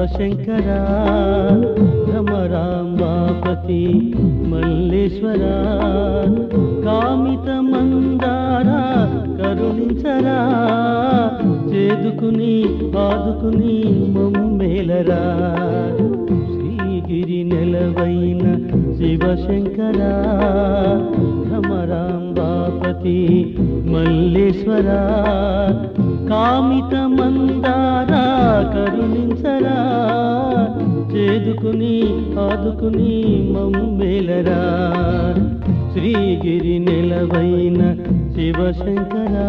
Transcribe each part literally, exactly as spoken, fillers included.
శివశంకరా భ్రమరాంబాపతి మల్లేశ్వరా కామిత మందారా కరుణించరా చేదుకుని ఆదుకుని మమ్మేలరా శ్రీగిరి నెలవైన శివశంకరా భ్రమరాంబాపతి మల్లేశ్వరా కామిత మందారా కరుణించరా చేదుకుని ఆదుకుని మమ్మేలరా శ్రీగిరి నెలవైన శివశంకరా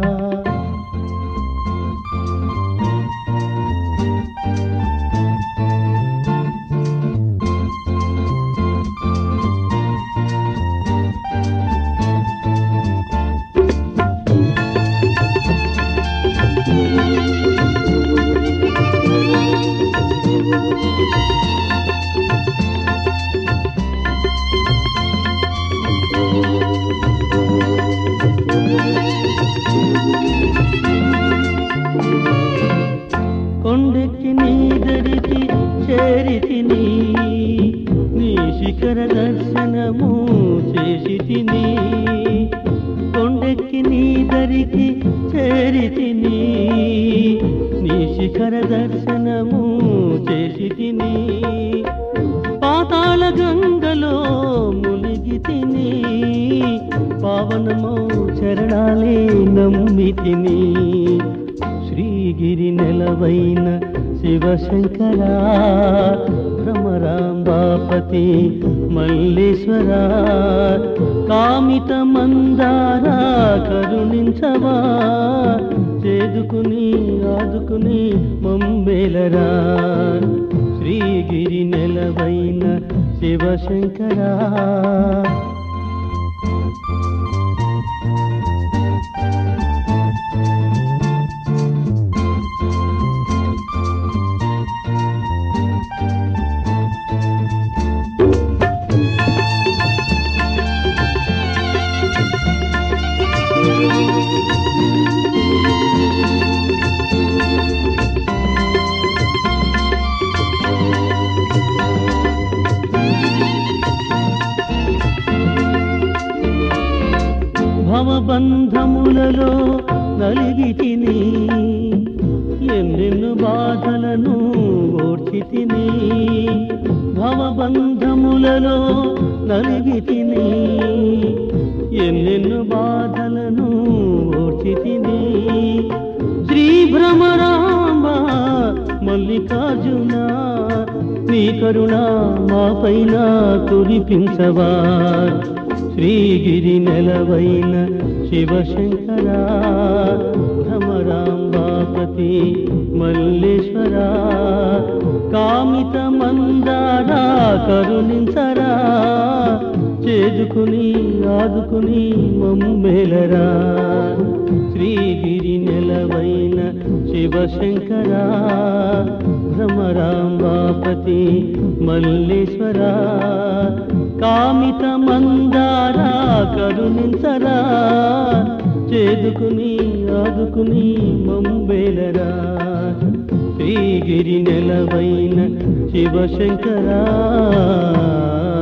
కొండెక్కి నీ దరికి చేరితిని నీ శిఖర దర్శనము చేసితిని కొండెక్కి నీ దరికి చేరితిని నీ శిఖర దర్శనము చేసితిని పాతాళ గంగలో మునిగితిని పావనమో చరణాలే నమ్మితిని శ్రీగిరి నెలవైన శివశంకరా భ్రమరాంబాపతి మల్లేశ్వరా కామిత మందారా కరుణించవా చేదుకుని ఆదుకుని మమ్మేలరా శ్రీగిరి నెలవైన శివశంకరా భవబంధములలో నలిగితిని ఎన్నెన్ను బాధలను ఓర్చితిని భవబంధములలో నలిగితిని ఎన్నెన్ను బాధలను ఓర్చితిని శ్రీ భ్రమరాంబ మల్లికార్జున నీ కరుణ మాపైన కురిపించవా శ్రీగిరి నెలవైన శివశంకరా భ్రమరాంబాపతి మల్లేశ్వరా కామిత మందారా కరుణించరా చేదుకుని ఆదుకుని మమ్మేలరా శ్రీగిరి నెలవైన శివశంకరా భ్రమరాంబాపతి మల్లేశ్వరా కామిత మందారా కరుణించరా చేదుకుని ఆదుకుని మమ్మేలరా శ్రీగిరి నెలవైన శివశంకరా